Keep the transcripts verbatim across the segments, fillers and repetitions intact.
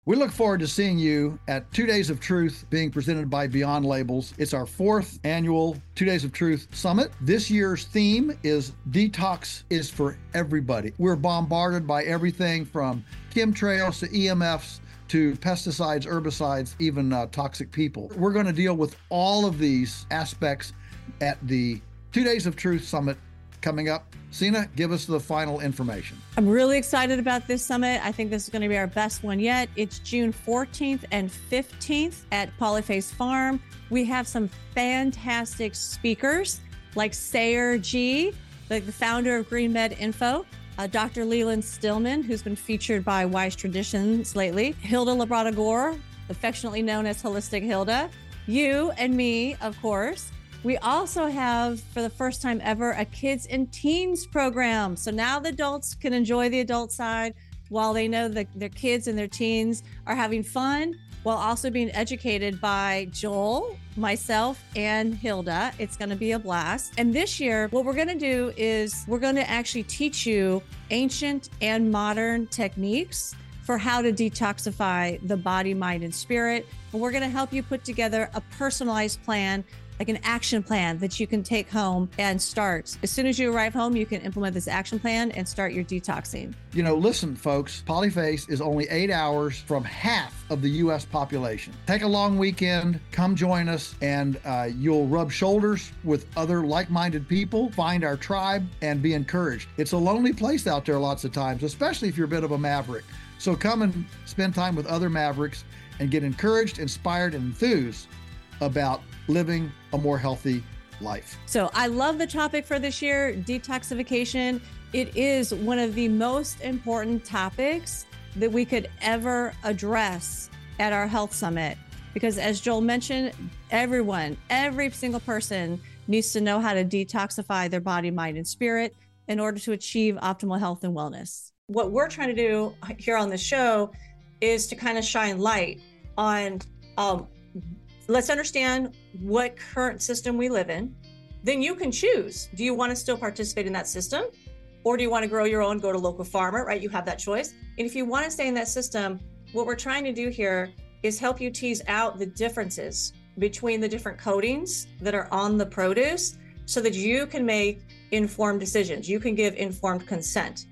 We look forward to seeing you at Two Days of Truth being presented by Beyond Labels. It's our fourth annual Two Days of Truth Summit. This year's theme is Detox is for Everybody. We're bombarded by everything from chemtrails to E M Fs to pesticides, herbicides, even uh, toxic people. We're going to deal with all of these aspects at the Two Days of Truth Summit coming up. Sina, give us the final information. I'm really excited about this summit. I think this is going to be our best one yet. It's June fourteenth and fifteenth at Polyface Farm. We have some fantastic speakers like Sayer G, like the founder of Green Med Info, uh, Doctor Leland Stillman, who's been featured by Wise Traditions lately, Hilda Labrada Gore, affectionately known as Holistic Hilda, you and me, of course. We also have, for the first time ever, a kids and teens program. So now the adults can enjoy the adult side while they know that their kids and their teens are having fun, while also being educated by Joel, myself, and Hilda. It's going to be a blast. And this year, what we're going to do is we're going to actually teach you ancient and modern techniques for how to detoxify the body, mind, and spirit. And we're going to help you put together a personalized plan, like an action plan that you can take home and start. As soon as you arrive home, you can implement this action plan and start your detoxing. You know, listen, folks, Polyface is only eight hours from half of the U S population. Take a long weekend, come join us, and uh, you'll rub shoulders with other like-minded people, find our tribe, and be encouraged. It's a lonely place out there lots of times, especially if you're a bit of a maverick. So come and spend time with other mavericks and get encouraged, inspired, and enthused about living a more healthy life. So I love the topic for this year, detoxification. It is one of the most important topics that we could ever address at our health summit. Because as Joel mentioned, everyone, every single person needs to know how to detoxify their body, mind, and spirit in order to achieve optimal health and wellness. What we're trying to do here on the show is to kind of shine light on, um, let's understand what current system we live in. Then you can choose. Do you want to still participate in that system? Or do you want to grow your own, go to local farmer, right? You have that choice. And if you want to stay in that system, what we're trying to do here is help you tease out the differences between the different coatings that are on the produce so that you can make informed decisions. You can give informed consent.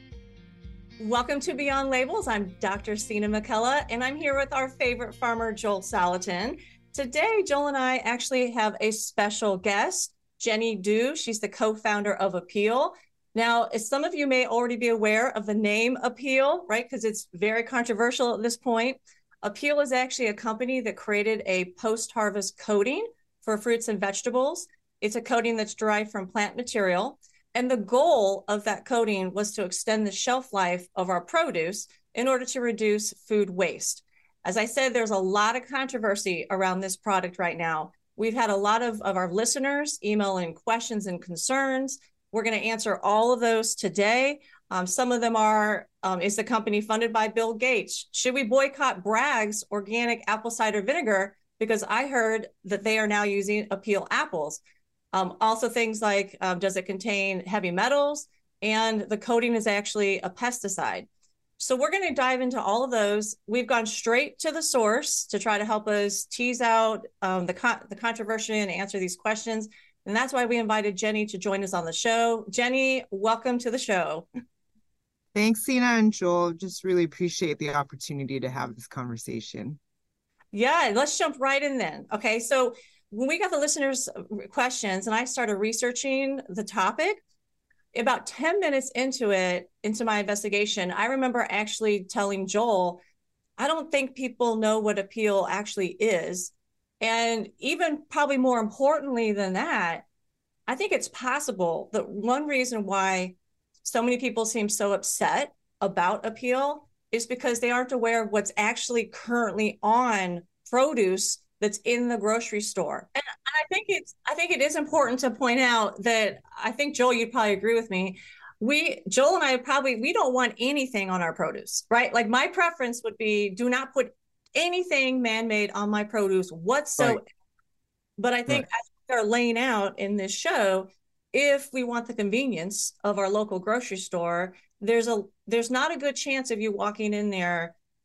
Welcome to Beyond Labels. I'm Doctor Sina McCullough, and I'm here with our favorite farmer, Joel Salatin. Today, Joel and I actually have a special guest, Jenny Du. She's the co-founder of Apeel. Now, as some of you may already be aware of the name Apeel, right? Because it's very controversial at this point. Apeel is actually a company that created a post-harvest coating for fruits and vegetables. It's a coating that's derived from plant material. And the goal of that coating was to extend the shelf life of our produce in order to reduce food waste. As I said, there's a lot of controversy around this product right now. We've had a lot of, of our listeners email in questions and concerns. We're going to answer all of those today. Um, some of them are, um, is the company funded by Bill Gates? Should we boycott Bragg's organic apple cider vinegar? Because I heard that they are now using Apeel apples. Um, also things like, um, does it contain heavy metals? And the coating is actually a pesticide. So we're going to dive into all of those. We've gone straight to the source to try to help us tease out um, the, con- the controversy and answer these questions. And that's why we invited Jenny to join us on the show. Jenny, welcome to the show. Thanks, Sina and Joel. Just really appreciate the opportunity to have this conversation. Yeah, let's jump right in then. Okay, so when we got the listeners' questions and I started researching the topic, about ten minutes into it, into my investigation, I remember actually telling Joel, I don't think people know what Apeel actually is. And even probably more importantly than that, I think it's possible that one reason why so many people seem so upset about Apeel is because they aren't aware of what's actually currently on produce that's in the grocery store. And I think it's, I think it is important to point out that I think, Joel, you'd probably agree with me. We, Joel and I probably, we don't want anything on our produce, right? Like my preference would be, do not put anything man-made on my produce whatsoever. Right. But I think right. as they're laying out in this show, if we want the convenience of our local grocery store, there's a, there's not a good chance of you walking in there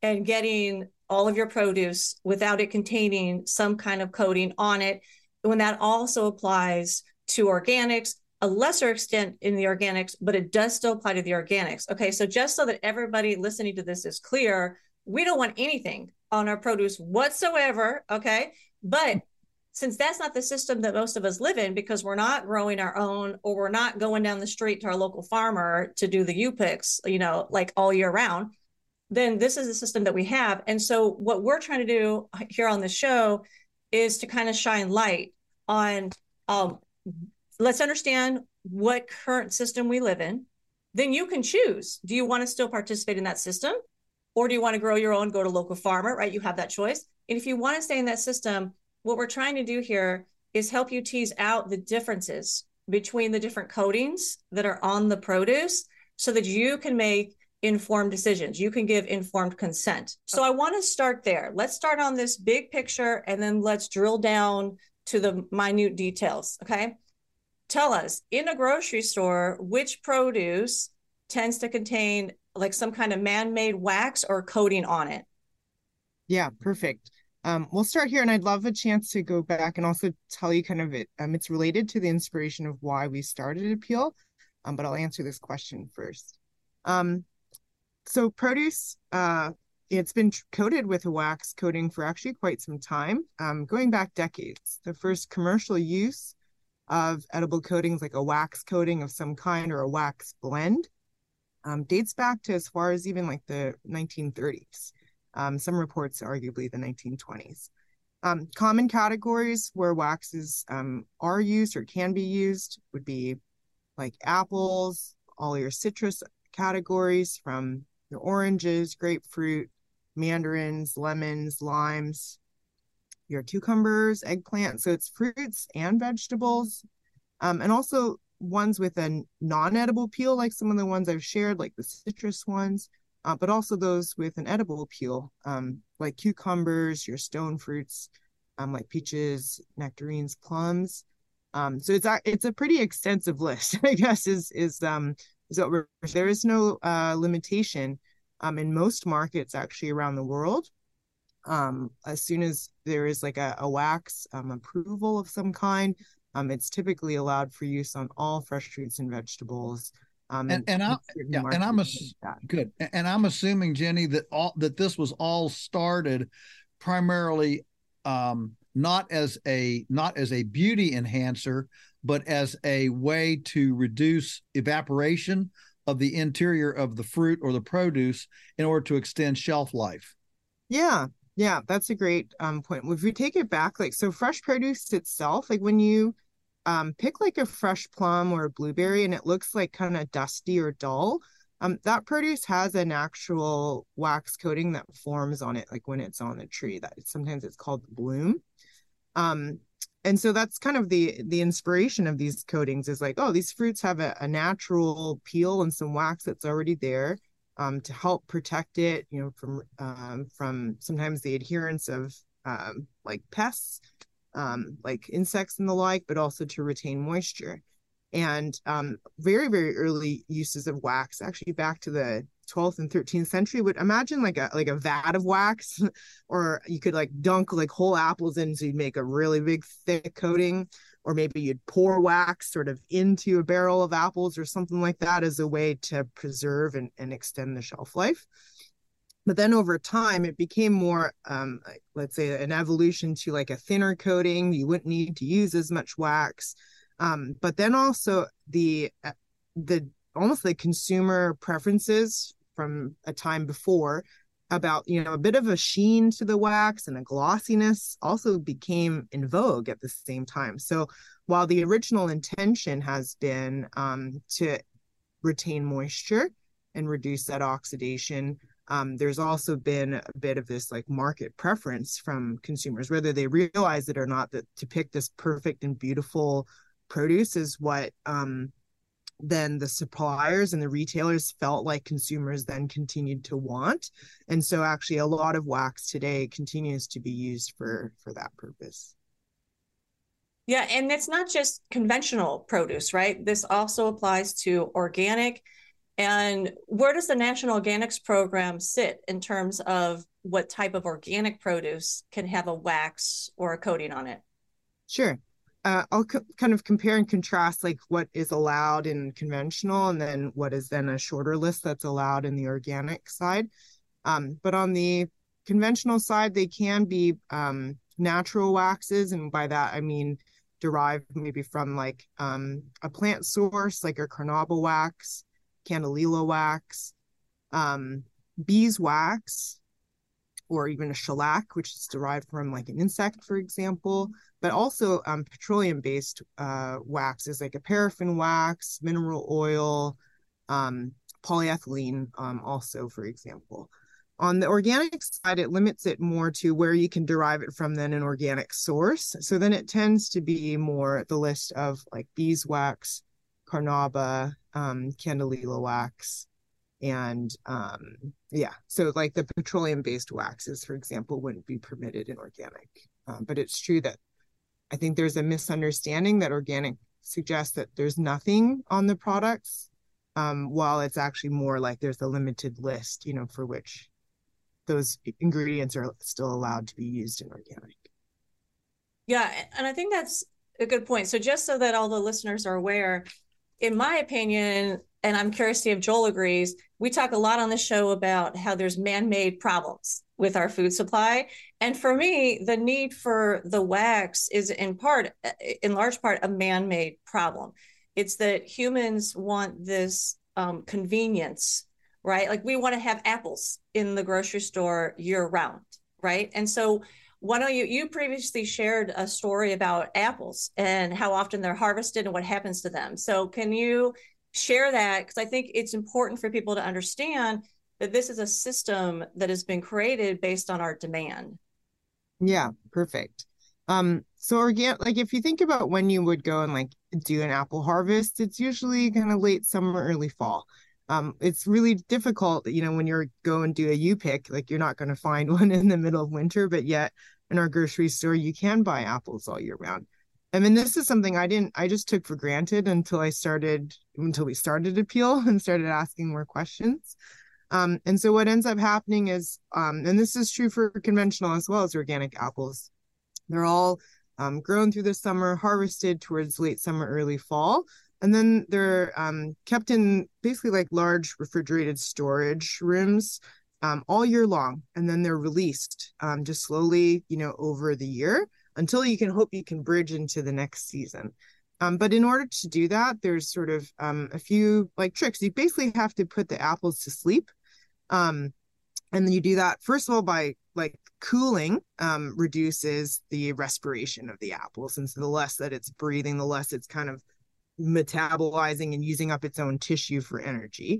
and getting all of your produce without it containing some kind of coating on it, when that also applies to organics, a lesser extent in the organics, but it does still apply to the organics. Okay, so just so that everybody listening to this is clear, we don't want anything on our produce whatsoever, okay? But since that's not the system that most of us live in, because we're not growing our own, or we're not going down the street to our local farmer to do the U-Picks, you know, like all year round, then this is the system that we have. And so what we're trying to do here on the show is to kind of shine light on, um, let's understand what current system we live in. Then you can choose. Do you want to still participate in that system? Or do you want to grow your own, go to local farmer, right? You have that choice. And if you want to stay in that system, what we're trying to do here is help you tease out the differences between the different coatings that are on the produce so that you can make informed decisions. You can give informed consent. So I want to start there. Let's start on this big picture, and then let's drill down to the minute details, okay? Tell us, in a grocery store, which produce tends to contain like some kind of man-made wax or coating on it? Yeah, perfect. Um, we'll start here, and I'd love a chance to go back and also tell you kind of it. Um, it's related to the inspiration of why we started Appeal, um, but I'll answer this question first. Um, so produce, uh, it's been coated with a wax coating for actually quite some time, um, going back decades. The first commercial use of edible coatings, like a wax coating of some kind or a wax blend, um, dates back to as far as even like the nineteen thirties. Um, some reports arguably the nineteen twenties. Um, common categories where waxes um, are used or can be used would be like apples, all your citrus categories from your oranges, grapefruit, mandarins, lemons, limes, your cucumbers, eggplant. So it's fruits and vegetables, um, and also ones with a non-edible peel, like some of the ones I've shared, like the citrus ones. Uh, but also those with an edible peel, um, like cucumbers, your stone fruits, um, like peaches, nectarines, plums. Um, so it's a, it's a pretty extensive list, I guess, is is um is what we're, there is no uh, limitation um, in most markets actually around the world. Um, as soon as there is like a, a wax um, approval of some kind, um, it's typically allowed for use on all fresh fruits and vegetables. Um, and and I yeah, and I'm a, like good, and I'm assuming, Jenny, that all that this was all started primarily um, not as a not as a beauty enhancer, but as a way to reduce evaporation of the interior of the fruit or the produce in order to extend shelf life. Yeah, yeah, that's a great um, point. If we take it back, like so, fresh produce itself, like when you Um, pick like a fresh plum or a blueberry and it looks like kind of dusty or dull, um, that produce has an actual wax coating that forms on it, like when it's on the tree. That sometimes it's called the bloom. Um, and so that's kind of the the inspiration of these coatings is like, oh, these fruits have a, a natural peel and some wax that's already there um, to help protect it, you know, from um, from sometimes the adherence of um, like pests. Um, like insects and the like, but also to retain moisture. And um, very, very early uses of wax, actually back to the twelfth and thirteenth century, would imagine like a like a vat of wax, or you could like dunk like whole apples in so you'd make a really big thick coating, or maybe you'd pour wax sort of into a barrel of apples or something like that as a way to preserve and, and extend the shelf life. But then over time, it became more, um, let's say, an evolution to like a thinner coating. You wouldn't need to use as much wax. Um, but then also the the almost the consumer preferences from a time before about, you know, a bit of a sheen to the wax and a glossiness also became in vogue at the same time. So while the original intention has been um, to retain moisture and reduce that oxidation, Um, there's also been a bit of this like market preference from consumers, whether they realize it or not, that to pick this perfect and beautiful produce is what um, then the suppliers and the retailers felt like consumers then continued to want. And so actually a lot of wax today continues to be used for, for that purpose. Yeah, and it's not just conventional produce, right? This also applies to organic And where does the National Organics Program sit in terms of what type of organic produce can have a wax or a coating on it? Sure. Uh, I'll co- kind of compare and contrast like what is allowed in conventional and then what is then a shorter list that's allowed in the organic side. Um, but on the conventional side, they can be um, natural waxes. And by that, I mean derived maybe from like um, a plant source, like a carnauba wax, candelilla wax, um, beeswax, or even a shellac, which is derived from like an insect, for example, but also um, petroleum-based uh, waxes like a paraffin wax, mineral oil, um, polyethylene um, also, for example. On the organic side, it limits it more to where you can derive it from than an organic source. So then it tends to be more the list of like beeswax, carnauba, um, candelilla wax, and um, yeah, so like the petroleum-based waxes, for example, wouldn't be permitted in organic. Um, but it's true that I think there's a misunderstanding that organic suggests that there's nothing on the products, um, while it's actually more like there's a limited list, you know, for which those ingredients are still allowed to be used in organic. Yeah, and I think that's a good point. So just so that all the listeners are aware, in my opinion, and I'm curious to see if Joel agrees, we talk a lot on the show about how there's man-made problems with our food supply. And for me, the need for the wax is in part, in large part, a man-made problem. It's that humans want this um, convenience, right? Like we want to have apples in the grocery store year round, right? And so why don't you, you previously shared a story about apples and how often they're harvested and what happens to them. So can you share that? Because I think it's important for people to understand that this is a system that has been created based on our demand. Yeah, perfect. Um, so again, like if you think about when you would go and like do an apple harvest, it's usually kind of late summer, early fall. Um, it's really difficult, you know, when you're going to do a U-pick, like you're not going to find one in the middle of winter, but yet in our grocery store, you can buy apples all year round. I mean, this is something I didn't, I just took for granted until I started, until we started to peel and started asking more questions. Um, and so what ends up happening is, um, and this is true for conventional as well as organic apples, they're all um, grown through the summer, harvested towards late summer, early fall. And then they're um, kept in basically like large refrigerated storage rooms um, all year long. And then they're released um, just slowly, you know, over the year until you can hope you can bridge into the next season. Um, but in order to do that, there's sort of um, a few like tricks. You basically have to put the apples to sleep. Um, and then you do that, first of all, by like cooling um, reduces the respiration of the apples. And so the less that it's breathing, the less it's kind of metabolizing and using up its own tissue for energy.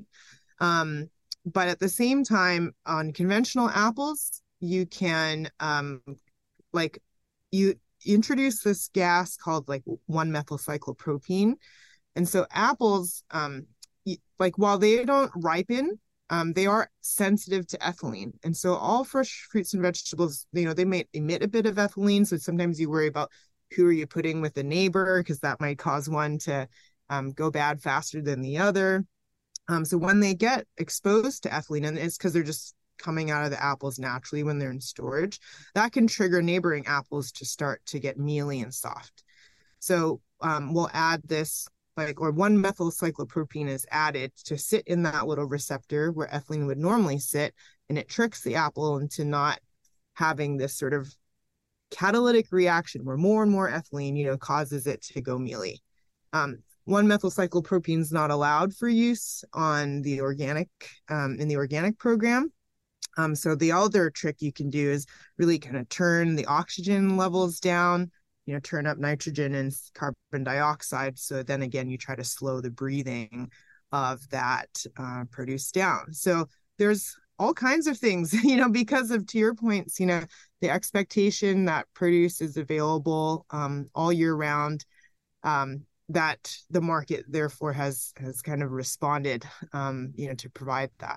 Um, but at the same time, on conventional apples, you can um, like you introduce this gas called like one methyl cyclopropene. And so apples, um, like while they don't ripen, um, they are sensitive to ethylene. And so all fresh fruits and vegetables, you know, they may emit a bit of ethylene. So sometimes you worry about who are you putting with a neighbor, because that might cause one to um, go bad faster than the other. Um, so when they get exposed to ethylene, and it's because they're just coming out of the apples naturally when they're in storage, that can trigger neighboring apples to start to get mealy and soft. So um, we'll add this, like, or one methyl cyclopropene is added to sit in that little receptor where ethylene would normally sit, and it tricks the apple into not having this sort of catalytic reaction where more and more ethylene, you know, causes it to go mealy. Um, one methyl cyclopropene is not allowed for use on the organic, um, in the organic program. Um, so the other trick you can do is really kind of turn the oxygen levels down, you know, turn up nitrogen and carbon dioxide. So then again, you try to slow the breathing of that uh, produce down. So there's all kinds of things, you know, because of, to your points, you know, the expectation that produce is available um, all year round, um, that the market therefore has has kind of responded, um, you know, to provide that.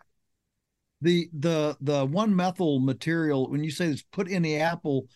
The the the one methyl material, when you say it's put in the apple,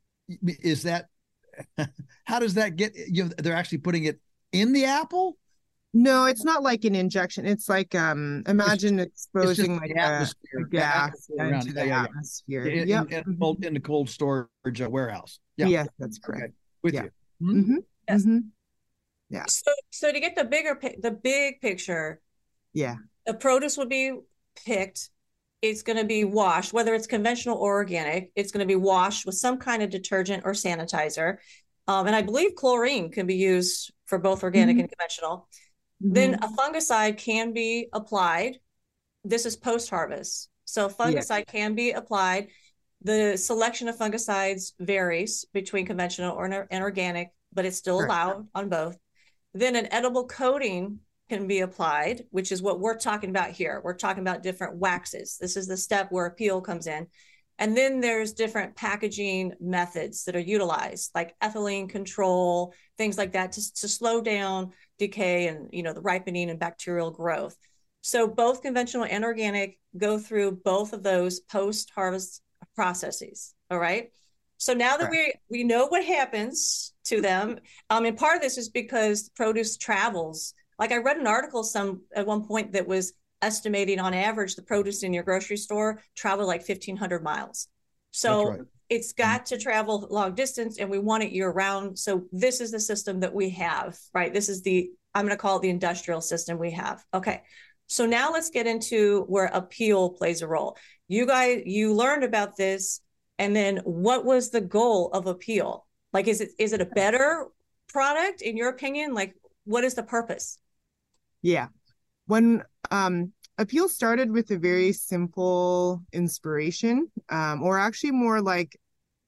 is that how does that get? You know, they're actually putting it in the apple? No, it's not like an injection. It's like um It's just, imagine it's just exposing like the a, a atmosphere, the gas atmosphere around into it. the Yeah, yeah, atmosphere. yeah. In, Yep. in, in, Mhm. cold, in the cold storage uh, warehouse. Yeah. Yes, that's Okay. correct. With Yeah. you. Hmm. Mm-hmm. Yes. Mm-hmm. Yeah. So, so to get the bigger, the big picture, Yeah. the produce would be picked. It's going to be washed, whether it's conventional or organic. It's going to be washed with some kind of detergent or sanitizer. Um, and I believe chlorine can be used for both organic Mm-hmm. and conventional. Then Mm-hmm. a fungicide can be applied. This is post harvest. So Yeah. fungicide can be applied. The selection of fungicides varies between conventional or and organic, but it's still Correct. allowed on both. Then an edible coating can be applied, which is what we're talking about here. We're talking about different waxes. This is the step where a peel comes in. And then there's different packaging methods that are utilized, like ethylene control, things like that, to, to slow down decay and, you know, the ripening and bacterial growth. So both conventional and organic go through both of those post-harvest processes. All right. So now that Correct. we we know what happens to them, um, and part of this is because produce travels. Like I read an article some at one point that was estimating on average the produce in your grocery store travel like fifteen hundred miles. That's So right. it's got to travel long distance, and we want it year round. So this is the system that we have, right? This is the, I'm going to call it the industrial system we have. Okay. So now let's get into where a peel plays a role. You guys, you learned about this. And then what was the goal of a peel? Like, is it is it a better product in your opinion? Like, what is the purpose? Yeah. When um Appeal started with a very simple inspiration, um, or actually more like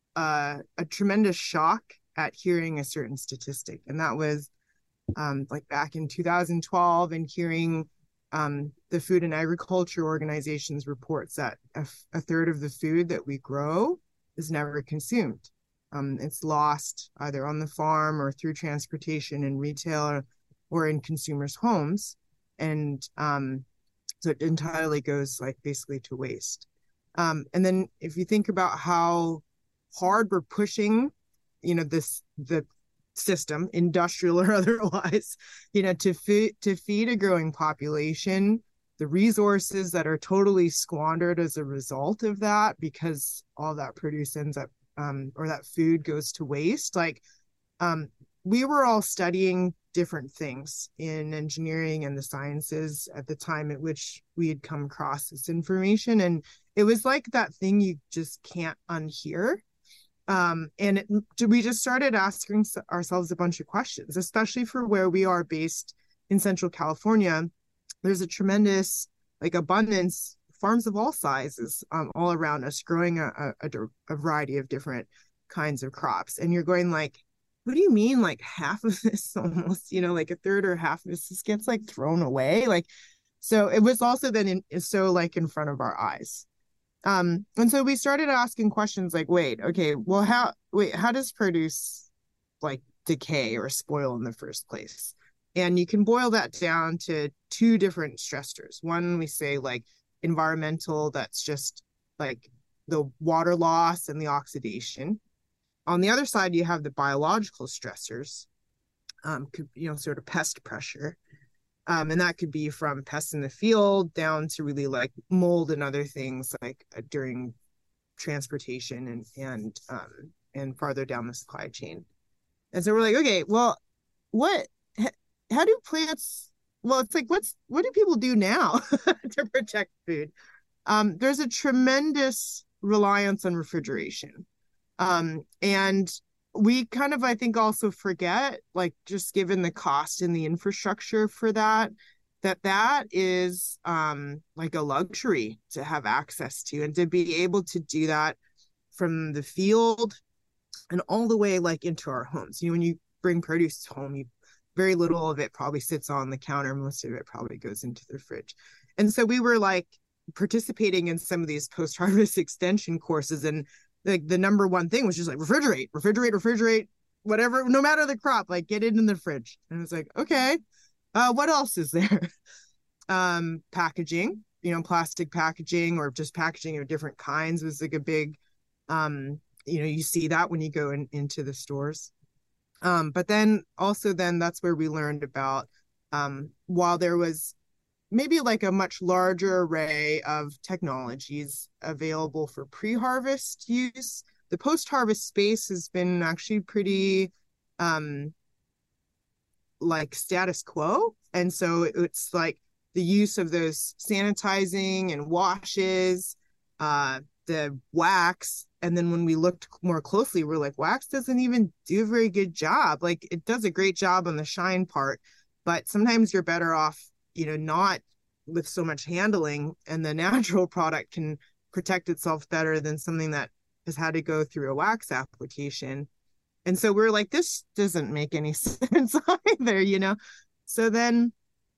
uh, a tremendous shock at hearing a certain statistic. And that was um, like back in two thousand twelve and hearing um, the Food and Agriculture Organization's reports that a, a third of the food that we grow is never consumed. Um, it's lost either on the farm or through transportation in retail or, or in consumers' homes. And um, so it entirely goes like basically to waste. Um, and then if you think about how hard we're pushing, you know, this, the system, industrial or otherwise, you know, to feed to feed a growing population, the resources that are totally squandered as a result of that, because all that produce ends up um, or that food goes to waste. Like um, we were all studying different things in engineering and the sciences at the time at which we had come across this information, and it was like that thing you just can't unhear. Um, and it, we just started asking ourselves a bunch of questions, especially for where we are based in Central California. There's a tremendous like abundance, farms of all sizes um, all around us, growing a, a, a variety of different kinds of crops. And you're going like, what do you mean like half of this almost, you know, like a third or half of this just gets like thrown away? Like, so it was also then in, so like in front of our eyes. Um, and so we started asking questions like, wait, okay, well, how, wait, how does produce like decay or spoil in the first place? And you can boil that down to two different stressors. One, we say like environmental, that's just like the water loss and the oxidation. On the other side, you have the biological stressors, um, could, you know, sort of pest pressure. Um, and that could be from pests in the field down to really like mold and other things like uh, during transportation and and um, and farther down the supply chain. And so we're like, okay, well, what? How do plants? Well, it's like, what's what do people do now to protect food? Um, there's a tremendous reliance on refrigeration, um, and we kind of, I think, also forget, like, just given the cost and the infrastructure for that, that that is um, like a luxury to have access to, and to be able to do that from the field and all the way like into our homes. You know, when you bring produce home, you very little of it probably sits on the counter. Most of it probably goes into the fridge. And so we were like participating in some of these post-harvest extension courses, and like the number one thing was just like refrigerate, refrigerate, refrigerate, whatever, no matter the crop, like get it in the fridge. And it's like, okay, uh, what else is there? um, packaging, you know, plastic packaging or just packaging of different kinds was like a big, um, you know, you see that when you go in, into the stores. Um, but then also then that's where we learned about Um, while there was maybe like a much larger array of technologies available for pre-harvest use, the post-harvest space has been actually pretty um, like status quo. And so it's like the use of those sanitizing and washes, uh, the wax. And then when we looked more closely, we're like, wax doesn't even do a very good job. Like it does a great job on the shine part, but sometimes you're better off, you know, not with so much handling, and the natural product can protect itself better than something that has had to go through a wax application. And so we're like, this doesn't make any sense either, you know? So then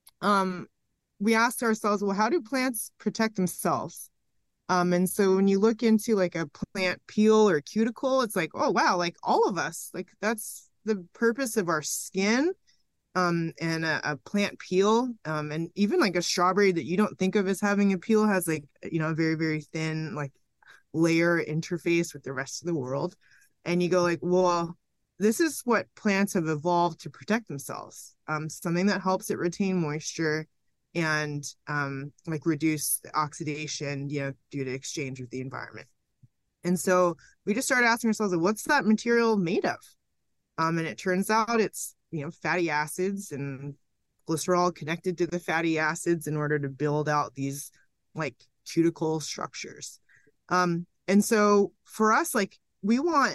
um, we asked ourselves, well, how do plants protect themselves? Um, and so when you look into like a plant peel or cuticle, it's like, oh, wow, like all of us, like that's the purpose of our skin. Um, and a, a plant peel, um, and even like a strawberry that you don't think of as having a peel has like, you know, a very, very thin like layer interface with the rest of the world. And you go like, well, this is what plants have evolved to protect themselves. Um, something that helps it retain moisture and um, like reduce the oxidation, you know, due to exchange with the environment. And so we just started asking ourselves, like, what's that material made of? Um, and it turns out it's, you know, fatty acids and glycerol connected to the fatty acids in order to build out these like cuticle structures. Um, and so for us, like we want,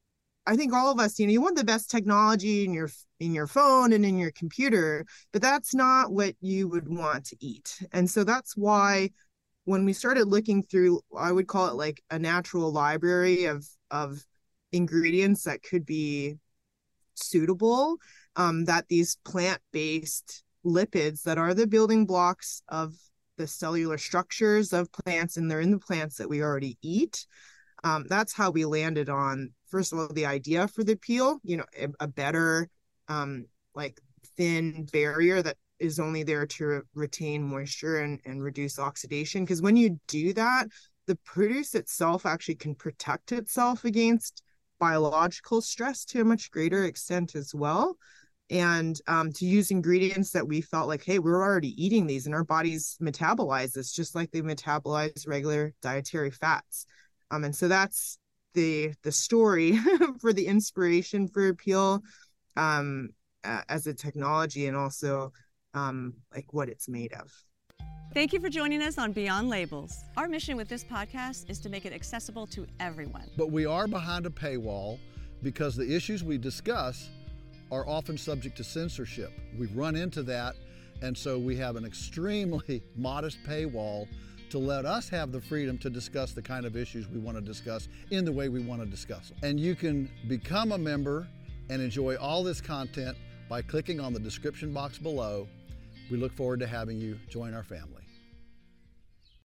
I think all of us, you know, you want the best technology in your in your phone and in your computer, but that's not what you would want to eat. And so that's why when we started looking through, I would call it like a natural library of of ingredients that could be suitable, um, that these plant-based lipids that are the building blocks of the cellular structures of plants, and they're in the plants that we already eat. Um, that's how we landed on, first of all, the idea for the peel, you know, a, a better um, like thin barrier that is only there to re- retain moisture and, and reduce oxidation. Because when you do that, the produce itself actually can protect itself against biological stress to a much greater extent as well. And um, to use ingredients that we felt like, hey, we're already eating these and our bodies metabolize this just like they metabolize regular dietary fats. Um, and so that's the the story for the inspiration for Peel um, uh, as a technology, and also um, like what it's made of. Thank you for joining us on Beyond Labels. Our mission with this podcast is to make it accessible to everyone. But we are behind a paywall because the issues we discuss are often subject to censorship. We've run into that, and so we have an extremely modest paywall to let us have the freedom to discuss the kind of issues we want to discuss in the way we want to discuss them. And you can become a member and enjoy all this content by clicking on the description box below. We look forward to having you join our family.